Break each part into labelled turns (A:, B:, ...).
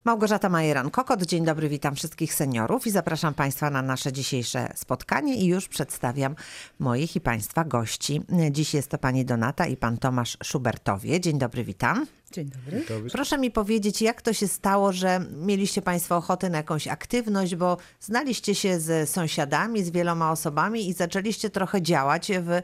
A: Małgorzata Majeran-Kokot, dzień dobry, witam wszystkich seniorów i zapraszam Państwa na nasze dzisiejsze spotkanie i już przedstawiam moich i Państwa gości. Dziś jest to pani Donata i pan Tomasz Szubertowie. Dzień dobry, witam.
B: Dzień dobry.
A: Proszę mi powiedzieć, jak to się stało, że mieliście Państwo ochotę na jakąś aktywność, bo znaliście się z sąsiadami, z wieloma osobami i zaczęliście trochę działać w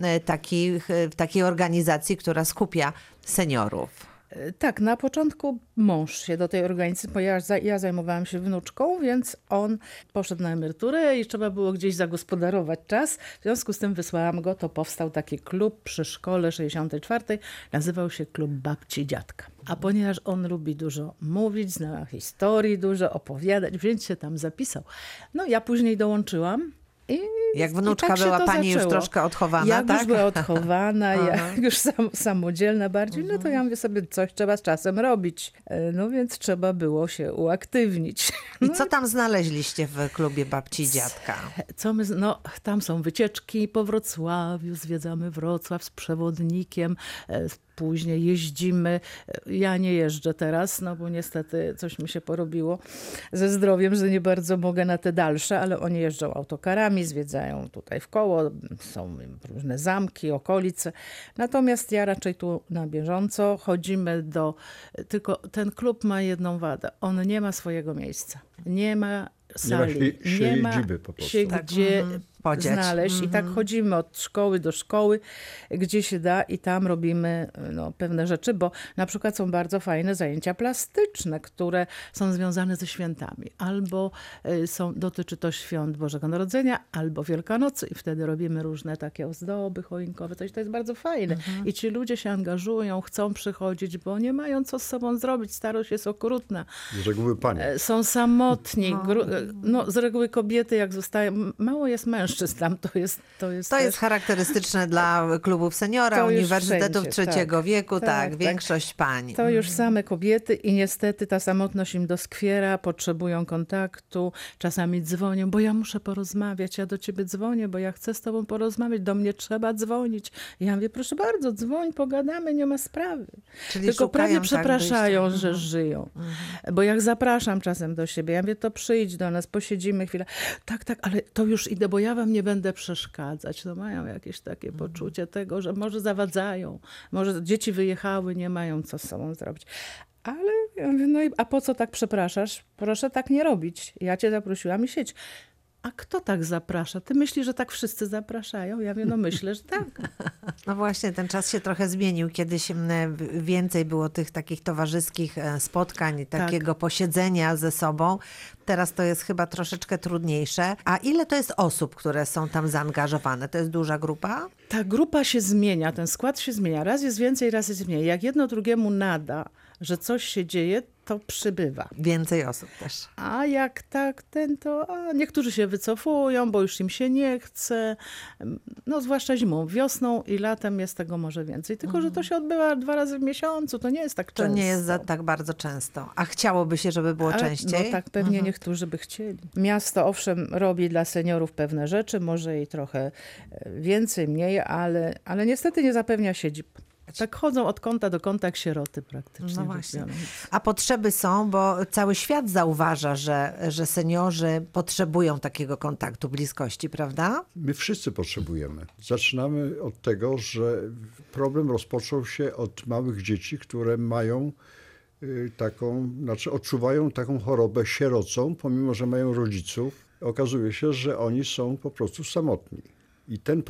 A: takiej organizacji, która skupia seniorów.
B: Tak, na początku mąż się do tej organizacji, bo ja zajmowałam się wnuczką, więc on poszedł na emeryturę i trzeba było gdzieś zagospodarować czas. W związku z tym wysłałam go, to powstał taki klub przy szkole 64. Nazywał się Klub Babci i Dziadka. A ponieważ on lubi dużo mówić, zna historii dużo, opowiadać, więc się tam zapisał. No ja później dołączyłam.
A: Jak wnuczka
B: tak
A: była pani
B: zaczęło.
A: już troszkę odchowana,
B: jak
A: tak?
B: już była odchowana, jak już samodzielna bardziej, no to ja mówię sobie, coś trzeba z czasem robić. No więc trzeba było się uaktywnić.
A: I co tam znaleźliście w klubie babci i dziadka?
B: Tam są wycieczki po Wrocławiu, zwiedzamy Wrocław z przewodnikiem, później jeździmy. Ja nie jeżdżę teraz, no bo niestety coś mi się porobiło ze zdrowiem, że nie bardzo mogę na te dalsze, ale oni jeżdżą autokarami, zwiedzają tutaj w koło, są różne zamki, okolice. Natomiast ja raczej tu na bieżąco chodzimy tylko ten klub ma jedną wadę. On nie ma swojego miejsca. Nie ma sali. Nie ma się gdzie znaleźć. I tak chodzimy od szkoły do szkoły, gdzie się da i tam robimy pewne rzeczy, bo na przykład są bardzo fajne zajęcia plastyczne, które są związane ze świętami. Albo dotyczy to świąt Bożego Narodzenia, albo Wielkanocy i wtedy robimy różne takie ozdoby choinkowe. To jest bardzo fajne. I ci ludzie się angażują, chcą przychodzić, bo nie mają co z sobą zrobić. Starość jest okrutna.
C: Z reguły panie.
B: Są samotni. Z reguły kobiety, jak zostają, mało jest mężczyzn tam, to jest
A: charakterystyczne dla klubów seniora, uniwersytetów trzeciego wieku, tak, większość pań.
B: To już same kobiety i niestety ta samotność im doskwiera, potrzebują kontaktu, czasami dzwonią, bo ja muszę porozmawiać, ja do ciebie dzwonię, bo ja chcę z tobą porozmawiać, do mnie trzeba dzwonić. I ja mówię, proszę bardzo, dzwoń, pogadamy, nie ma sprawy.
A: Czyli
B: tylko prawie
A: wyjścia.
B: przepraszają, że żyją. Bo jak zapraszam czasem do siebie, ja mówię, to przyjdź do nas, posiedzimy chwilę. Tak, ale to już idę, bo ja wam nie będę przeszkadzać. No mają jakieś takie poczucie tego, że może zawadzają, może dzieci wyjechały, nie mają co z sobą zrobić. Ale ja mówię, a po co tak przepraszasz? Proszę tak nie robić. Ja cię zaprosiłam i siedź. A kto tak zaprasza? Ty myślisz, że tak wszyscy zapraszają? Ja mówię, myślę, że tak.
A: No właśnie, ten czas się trochę zmienił. Kiedyś więcej było tych takich towarzyskich spotkań, takiego posiedzenia ze sobą. Teraz to jest chyba troszeczkę trudniejsze. A ile to jest osób, które są tam zaangażowane? To jest duża grupa?
B: Ta grupa się zmienia, ten skład się zmienia. Raz jest więcej, raz jest mniej. Jak jedno drugiemu nada, że coś się dzieje, to przybywa.
A: Więcej osób też.
B: A jak tak, niektórzy się wycofują, bo już im się nie chce. Zwłaszcza zimą, wiosną i latem jest tego może więcej. Tylko, że to się odbywa 2 razy w miesiącu, to nie jest tak często.
A: To nie jest tak bardzo często. A chciałoby się, żeby było częściej?
B: No tak, pewnie niektórzy by chcieli. Miasto owszem robi dla seniorów pewne rzeczy, może i trochę więcej, mniej, ale niestety nie zapewnia siedzib. Tak chodzą od kąta do kąta jak sieroty praktycznie.
A: No właśnie. A potrzeby są, bo cały świat zauważa, że seniorzy potrzebują takiego kontaktu, bliskości, prawda?
C: My wszyscy potrzebujemy. Zaczynamy od tego, że problem rozpoczął się od małych dzieci, które mają odczuwają taką chorobę sierocą, pomimo że mają rodziców. Okazuje się, że oni są po prostu samotni. I ten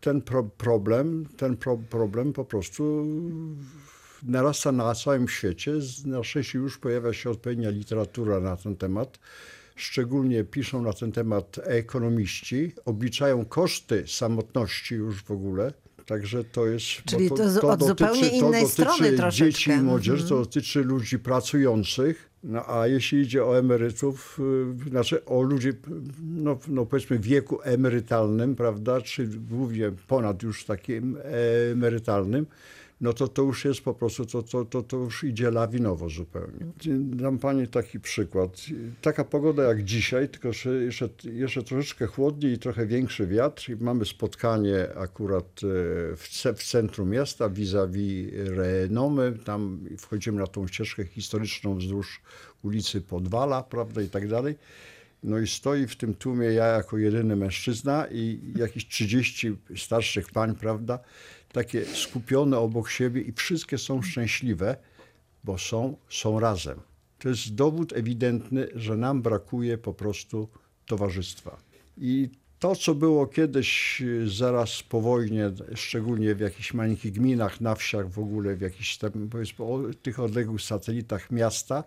C: problem po prostu narasta na całym świecie. Na szczęście już pojawia się odpowiednia literatura na ten temat. Szczególnie piszą na ten temat ekonomiści. Obliczają koszty samotności już w ogóle. Także to jest...
A: Czyli to od zupełnie innej strony troszeczkę.
C: Dzieci i młodzież, to dotyczy ludzi pracujących. A jeśli idzie o emerytów, o ludzi, powiedzmy w wieku emerytalnym, prawda, czy głównie ponad już takim emerytalnym, no to już jest po prostu, to już idzie lawinowo zupełnie. Dam pani taki przykład. Taka pogoda jak dzisiaj, tylko że jeszcze troszeczkę chłodniej i trochę większy wiatr. I mamy spotkanie akurat w centrum miasta, vis-a-vis Renomy. Tam wchodzimy na tą ścieżkę historyczną wzdłuż ulicy Podwala, prawda, i tak dalej. No i stoi w tym tłumie ja jako jedyny mężczyzna i jakieś 30 starszych pań, prawda, takie skupione obok siebie i wszystkie są szczęśliwe, bo są razem. To jest dowód ewidentny, że nam brakuje po prostu towarzystwa. I to, co było kiedyś zaraz po wojnie, szczególnie w jakichś maleńkich gminach, na wsiach w ogóle, w jakichś tam, powiedzmy, tych odległych satelitach miasta,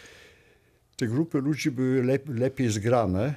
C: te grupy ludzi były lepiej zgrane.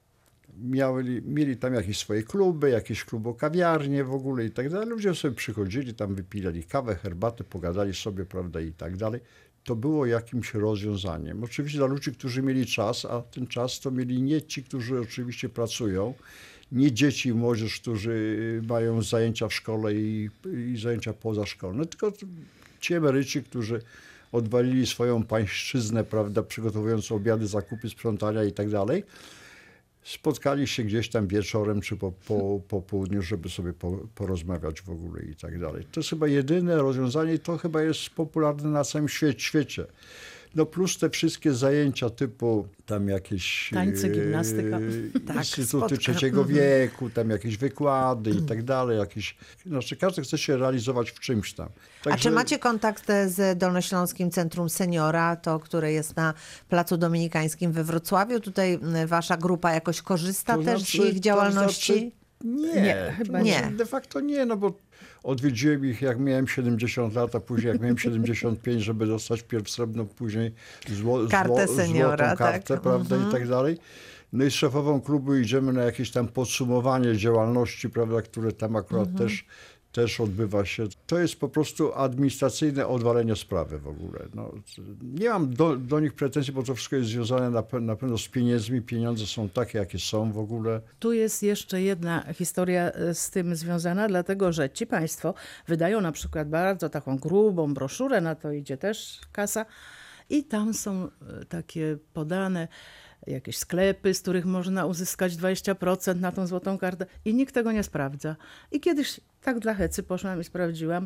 C: Mieli tam jakieś swoje kluby, jakieś klubo-kawiarnie w ogóle i tak dalej. Ludzie sobie przychodzili, tam wypijali kawę, herbatę, pogadali sobie, prawda, i tak dalej. To było jakimś rozwiązaniem. Oczywiście dla ludzi, którzy mieli czas, a ten czas to mieli nie ci, którzy oczywiście pracują, nie dzieci i młodzież, którzy mają zajęcia w szkole i zajęcia pozaszkolne, tylko ci emeryci, którzy odwalili swoją pańszczyznę, prawda, przygotowując obiady, zakupy, sprzątania i tak dalej. Spotkali się gdzieś tam wieczorem czy po południu, żeby sobie porozmawiać w ogóle i tak dalej. To jest chyba jedyne rozwiązanie i to chyba jest popularne na całym świecie. No plus te wszystkie zajęcia typu tam jakieś
B: tańce, gimnastyka,
C: instytuty trzeciego wieku, tam jakieś wykłady i tak dalej. Znaczy każdy chce się realizować w czymś tam.
A: Także... A czy macie kontakt z Dolnośląskim Centrum Seniora, to które jest na Placu Dominikańskim we Wrocławiu? Tutaj wasza grupa jakoś korzysta też z ich działalności?
C: Nie,
B: chyba
C: nie. De facto nie, no bo odwiedziłem ich jak miałem 70 lat, a później jak miałem 75, żeby dostać pierw srebrną, później
A: kartę seniora,
C: złotą kartę,
A: tak,
C: prawda, i tak dalej. No i z szefową klubu idziemy na jakieś tam podsumowanie działalności, prawda, które tam akurat też odbywa się. To jest po prostu administracyjne odwalenie sprawy w ogóle. No, nie mam do nich pretensji, bo to wszystko jest związane na pewno z pieniędzmi. Pieniądze są takie, jakie są w ogóle.
B: Tu jest jeszcze jedna historia z tym związana, dlatego że ci państwo wydają na przykład bardzo taką grubą broszurę, na to idzie też kasa i tam są takie podane jakieś sklepy, z których można uzyskać 20% na tą złotą kartę i nikt tego nie sprawdza. I kiedyś tak dla hecy poszłam i sprawdziłam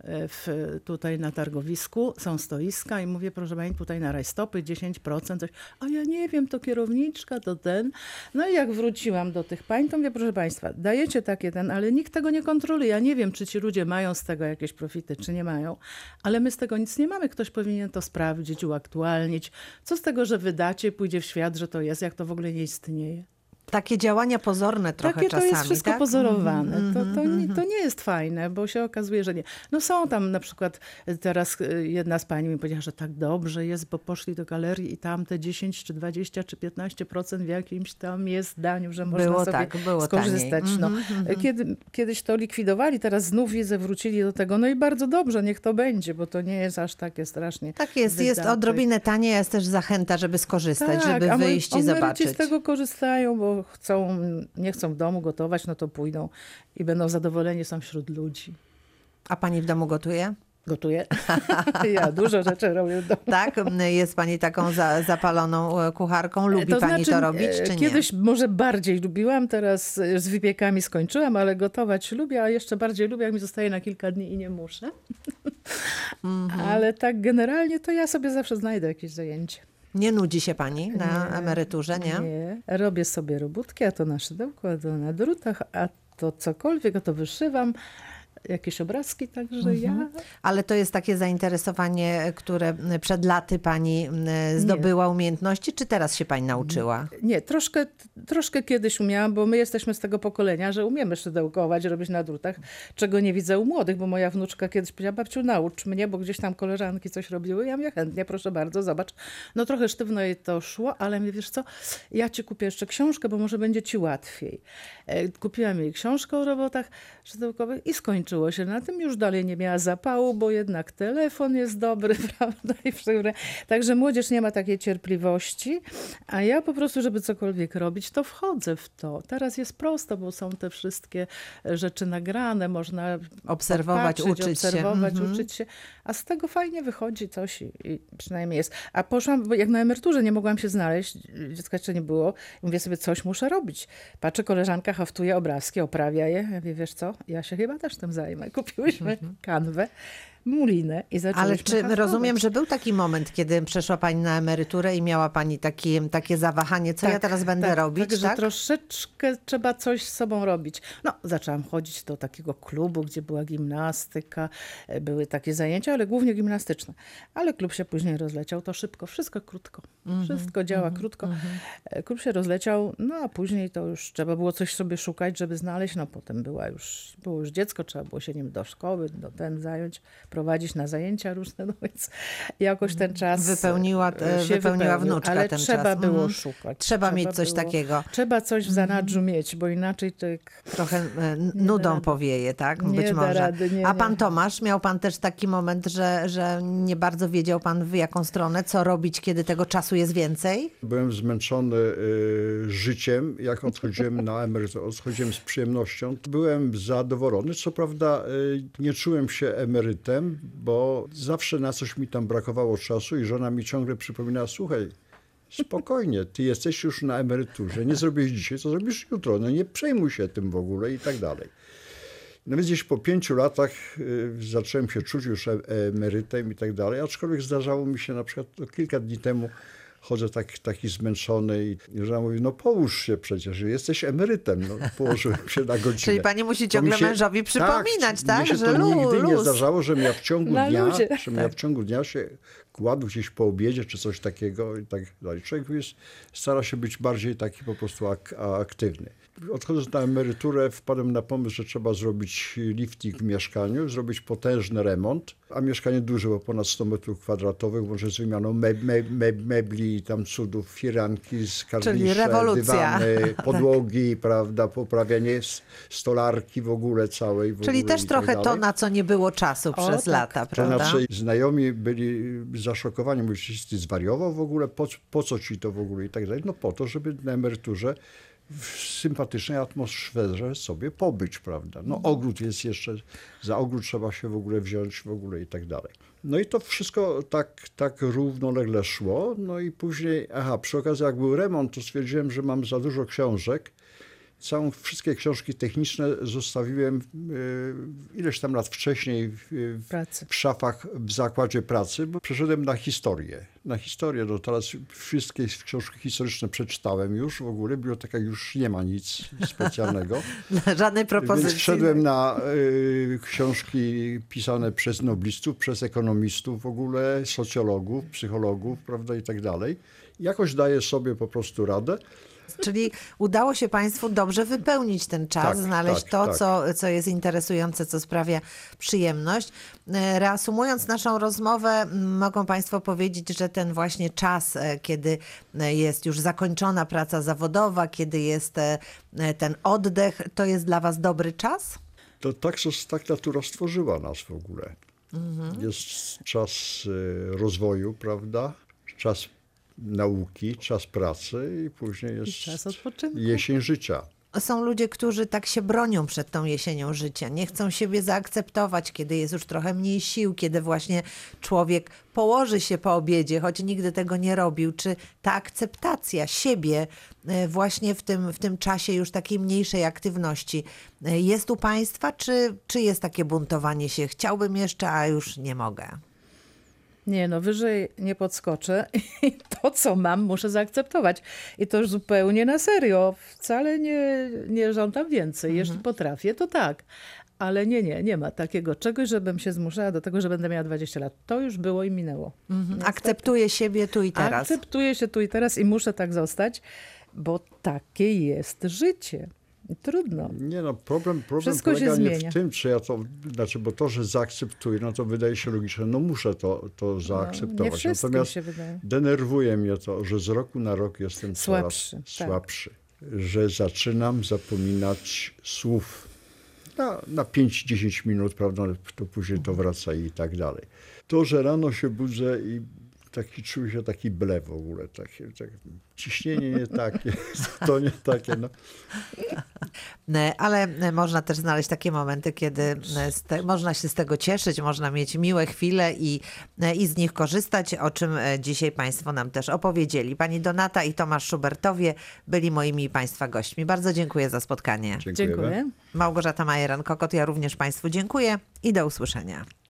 B: tutaj na targowisku, są stoiska i mówię, proszę pani, tutaj na rajstopy 10%, coś. A ja nie wiem, to kierowniczka, to ten. No i jak wróciłam do tych pań, to mówię, proszę państwa, dajecie takie ale nikt tego nie kontroluje. Ja nie wiem, czy ci ludzie mają z tego jakieś profity, czy nie mają, ale my z tego nic nie mamy. Ktoś powinien to sprawdzić, uaktualnić. Co z tego, że wydacie, pójdzie w świat, że to jest, jak to w ogóle nie istnieje.
A: Takie działania pozorne trochę
B: Takie
A: czasami,
B: to jest wszystko
A: tak?
B: pozorowane. To nie jest fajne, bo się okazuje, że nie. No są tam na przykład, teraz jedna z pani mi powiedziała, że tak dobrze jest, bo poszli do galerii i tam te 10 czy 20 czy 15% w jakimś tam jest daniu, że można sobie skorzystać. No. Kiedyś to likwidowali, teraz znów widzę, wrócili do tego. No i bardzo dobrze, niech to będzie, bo to nie jest aż takie strasznie.
A: Tak jest odrobinę taniej, jest też zachęta, żeby skorzystać, żeby wyjść i zobaczyć.
B: Z tego korzystają, bo nie chcą w domu gotować, no to pójdą i będą zadowoleni, są wśród ludzi.
A: A pani w domu gotuje?
B: Gotuję. Ja dużo rzeczy robię w domu.
A: Tak? Jest pani taką zapaloną kucharką? Lubi pani to robić, czy nie?
B: Kiedyś może bardziej lubiłam, teraz z wypiekami skończyłam, ale gotować lubię, a jeszcze bardziej lubię, jak mi zostaje na kilka dni i nie muszę. Ale tak generalnie to ja sobie zawsze znajdę jakieś zajęcie.
A: Nie nudzi się pani na emeryturze, nie?
B: Nie. Robię sobie robótki, a to na szydełku, a to na drutach, a to cokolwiek, a to wyszywam. Jakieś obrazki, także ja...
A: Ale to jest takie zainteresowanie, które przed laty pani zdobyła umiejętności, czy teraz się pani nauczyła?
B: Nie, troszkę kiedyś umiałam, bo my jesteśmy z tego pokolenia, że umiemy szydełkować, robić na drutach, czego nie widzę u młodych, bo moja wnuczka kiedyś powiedziała, babciu, naucz mnie, bo gdzieś tam koleżanki coś robiły. Ja mówię, chętnie, proszę bardzo, zobacz. No trochę sztywno jej to szło, ale mnie, wiesz co, ja ci kupię jeszcze książkę, bo może będzie ci łatwiej. Kupiłam jej książkę o robotach szydełkowych i skończyłam skończyło się na tym, już dalej nie miała zapału, bo jednak telefon jest dobry, prawda? Także młodzież nie ma takiej cierpliwości, a ja po prostu, żeby cokolwiek robić, to wchodzę w to. Teraz jest prosto, bo są te wszystkie rzeczy nagrane, można
A: Obserwować,
B: uczyć się, a z tego fajnie wychodzi coś i przynajmniej jest. A poszłam, bo jak na emeryturze nie mogłam się znaleźć, dziecka jeszcze nie było, mówię sobie, coś muszę robić. Patrzę, koleżanka haftuje obrazki, oprawia je. Ja mówię, wiesz co, ja się chyba też tym zajmę. Kupiłyśmy kanwę, mulinę i zaczęliśmy
A: Ale czy
B: haftować.
A: rozumiem, że był taki moment, kiedy przeszła pani na emeryturę i miała pani takie zawahanie, co ja teraz będę robić,
B: Także
A: tak?
B: troszeczkę trzeba coś z sobą robić. No, zaczęłam chodzić do takiego klubu, gdzie była gimnastyka, były takie zajęcia, ale głównie gimnastyczne. Ale klub się później rozleciał, to szybko, wszystko krótko. Wszystko działa krótko. Klub się rozleciał, no a później to już trzeba było coś sobie szukać, żeby znaleźć. No potem było już dziecko, trzeba było się nim do szkoły, zająć, prowadzić na zajęcia różne, no więc jakoś ten czas
A: Wypełniła wnuczka
B: ale
A: ten
B: trzeba
A: czas.
B: było szukać.
A: Trzeba mieć coś takiego.
B: Trzeba coś w zanadrzu mieć, bo inaczej to jak...
A: Trochę nudą powieje, tak?
B: Nie
A: Być
B: da
A: może.
B: rady, nie,
A: A
B: nie.
A: pan Tomasz, miał pan też taki moment, że nie bardzo wiedział pan w jaką stronę, co robić, kiedy tego czasu jest więcej?
C: Byłem zmęczony życiem, jak odchodziłem na emeryturę, odchodziłem z przyjemnością. Byłem zadowolony, co prawda nie czułem się emerytem, bo zawsze na coś mi tam brakowało czasu i żona mi ciągle przypominała, słuchaj, spokojnie, ty jesteś już na emeryturze, nie zrobisz dzisiaj, to zrobisz jutro, no nie przejmuj się tym w ogóle i tak dalej. No więc gdzieś po 5 latach zacząłem się czuć już emerytem i tak dalej, aczkolwiek zdarzało mi się na przykład kilka dni temu, chodzę taki zmęczony i żona mówi, no połóż się przecież, jesteś emerytem. No, położyłem się na godzinę.
A: Czyli pani musi ciągle mężowi przypominać, tak?
C: Mnie się
A: Że
C: to nigdy nie
A: luz.
C: zdarzało, żebym ja w ciągu
B: Na
C: dnia,
B: luzie.
C: żebym ja w ciągu dnia się kładł gdzieś po obiedzie, czy coś takiego i tak dalej. Człowiek stara się być bardziej taki po prostu aktywny. Odchodząc na emeryturę, wpadłem na pomysł, że trzeba zrobić lifting w mieszkaniu, zrobić potężny remont, a mieszkanie duże, bo ponad 100 metrów kwadratowych, może z wymianą mebli, tam cudów, firanki, skarnisze,
A: rewolucja.
C: dywany, podłogi, prawda, poprawianie stolarki w ogóle całej.
A: Czyli też trochę to, na co nie było czasu przez lata,
C: To
A: prawda?
C: znaczy znajomi byli zaszokowani, mówili, ty zwariował w ogóle, po co ci to w ogóle i tak dalej. No po to, żeby na emeryturze w sympatycznej atmosferze sobie pobyć, prawda. No ogród jest jeszcze, za ogród trzeba się w ogóle wziąć w ogóle i tak dalej. No i to wszystko tak równolegle szło. No i później, przy okazji jak był remont, to stwierdziłem, że mam za dużo książek. Wszystkie książki techniczne zostawiłem ileś tam lat wcześniej w szafach w zakładzie pracy, bo przeszedłem na historię. No teraz wszystkie książki historyczne przeczytałem już w ogóle, biblioteka już nie ma nic specjalnego.
A: Żadnej propozycji.
C: Więc wszedłem na książki pisane przez noblistów, przez ekonomistów w ogóle, socjologów, psychologów, prawda i tak dalej. Jakoś daję sobie po prostu radę.
A: Czyli udało się państwu dobrze wypełnić ten czas, znaleźć to, co jest interesujące, co sprawia przyjemność. Reasumując naszą rozmowę, mogą państwo powiedzieć, że ten właśnie czas, kiedy jest już zakończona praca zawodowa, kiedy jest ten oddech, to jest dla was dobry czas?
C: To tak natura stworzyła nas w ogóle. Jest czas rozwoju, prawda? Czas nauki, czas pracy i później jest
B: czas odpoczynku.
C: Jesień życia.
A: Są ludzie, którzy tak się bronią przed tą jesienią życia. Nie chcą siebie zaakceptować, kiedy jest już trochę mniej sił, kiedy właśnie człowiek położy się po obiedzie, choć nigdy tego nie robił. Czy ta akceptacja siebie właśnie w tym czasie już takiej mniejszej aktywności jest u państwa, czy jest takie buntowanie się? Chciałbym jeszcze, a już nie mogę.
B: Nie, no wyżej nie podskoczę i to, co mam, muszę zaakceptować. I to już zupełnie na serio. Wcale nie żądam więcej. Jeśli potrafię, to tak. Ale nie ma takiego czegoś, żebym się zmuszała do tego, że będę miała 20 lat. To już było i minęło.
A: Akceptuję siebie tu i teraz.
B: Akceptuję się tu i teraz i muszę tak zostać, bo takie jest życie. Trudno.
C: Nie no, problem
B: Wszystko
C: polega
B: się
C: nie
B: zmienia.
C: w tym, czy ja to, znaczy, bo to, że zaakceptuję, no to wydaje się logiczne, no muszę to zaakceptować.
B: Nie wszystkim
C: Natomiast
B: się wydaje.
C: denerwuje mnie to, że z roku na rok jestem
B: Słabszy,
C: coraz słabszy, że zaczynam zapominać słów. na 5-10 minut, prawda, to później to wraca i tak dalej. To, że rano się budzę i czuję się taki ble w ogóle, ciśnienie nie takie, to nie takie. No.
A: Ale można też znaleźć takie momenty, kiedy można się z tego cieszyć, można mieć miłe chwile i z nich korzystać, o czym dzisiaj Państwo nam też opowiedzieli. Pani Donata i Tomasz Szubertowie byli moimi i Państwa gośćmi. Bardzo dziękuję za spotkanie.
C: Dziękujemy.
B: Dziękuję.
A: Małgorzata Majeran-Kokot, ja również Państwu dziękuję i do usłyszenia.